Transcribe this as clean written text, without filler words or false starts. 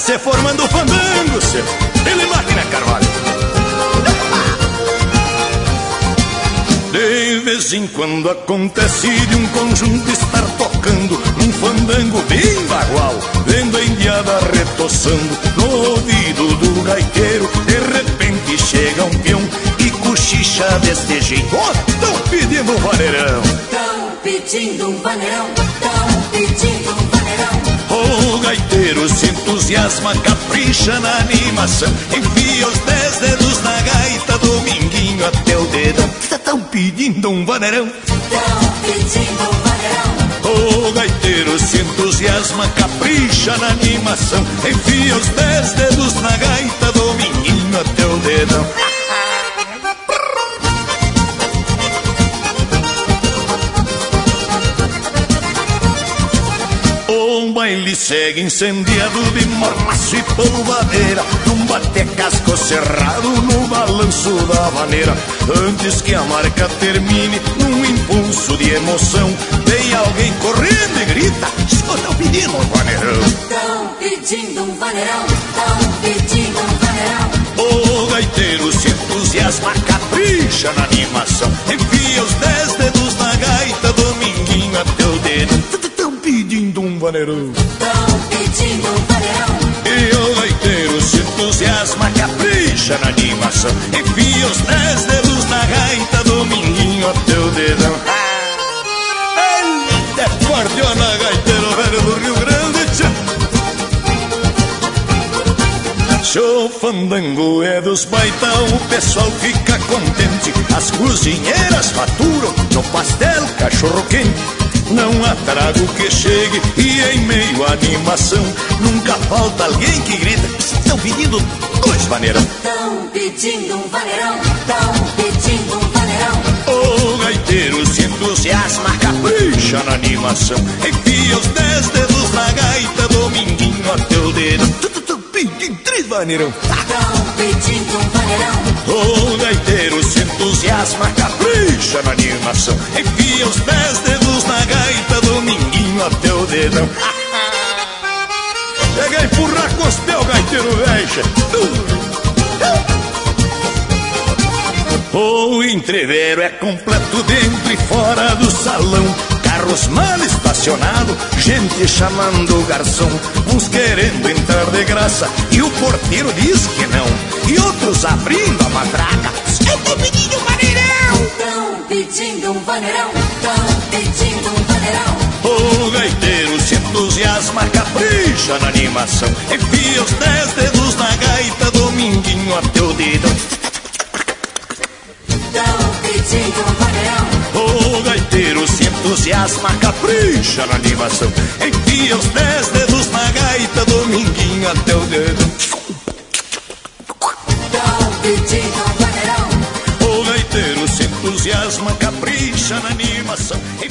se formando o fandango, seu. Ele máquina, Carvalho. De vez em quando acontece de um conjunto estar tocando num fandango bem bagual, vendo a indiada retoçando no ouvido do gaiteiro. De repente chega um peão e cochicha deste jeito: ó, tão pedindo um vaneirão. Tão pedindo um vaneirão, tão pedindo um vaneirão. O gaiteiro se entusiasma, capricha na animação, enfia os 10 dedos na gaita, dominguinho até o dedão. Tão pedindo um vaneirão, tão pedindo um vaneirão. O gaiteiro se entusiasma, capricha na animação, enfia os 10 dedos na gaita, dominguinho até o dedão. O baile segue incendiado de mormaço e polvadeira, num bate-casco cerrado no balanço da vaneira. Antes que a marca termine, num impulso de emoção, vem alguém correndo e grita: estão pedindo um vaneirão. Estão pedindo um vaneirão, estão pedindo um vaneirão. O gaiteiro se entusiasma, capricha na animação, enfia os 10 dedos na gaita, dominguinho até o dedo. Pedindo um vaneirão, tão pedindo um vaneirão. E o gaiteiro se entusiasma, capricha na animação, enfia os 10 dedos na gaita, dominguinho até o dedão. Eita, guardiana, gaiteiro velho do Rio Grande, tchau. Show fandango é dos baitão, o pessoal fica contente, as cozinheiras faturam no pastel cachorro quente. Não há trago que chegue e em meio à animação nunca falta alguém que grita: estão pedindo dois vaneirão. Estão pedindo um vaneirão, estão pedindo um vaneirão. O gaiteiro se entusiasma, capricha na animação, enfia os 10 dedos na gaita, dominguinho até o dedo. Estão pedindo 3 vaneirão. Estão pedindo um vaneirão. O gaiteiro se entusiasma, capricha na animação, enfia os 10 dedos na gaita, dominguinho até o dedão. Chega a empurrar costel, gaiteiro velho. O entrevero é completo dentro e fora do salão, carros mal estacionados, gente chamando o garçom, uns querendo entrar de graça e o porteiro diz que não, e outros abrindo a matraca: estão pedindo um vaneirão. Estão pedindo um vaneirão, estão pedindo um vaneirão. O gaiteiro se entusiasma, capricha na animação, enfia os 10 dedos na gaita, dominguinho até o dedão. Estão pedindo um vaneirão. O gaiteiro se entusiasma, capricha na animação, enfia os 10 dedos na gaita, dominguinho até o dedo. Estão pedindo um vaneirão. O gaiteiro se entusiasma, capricha na animação.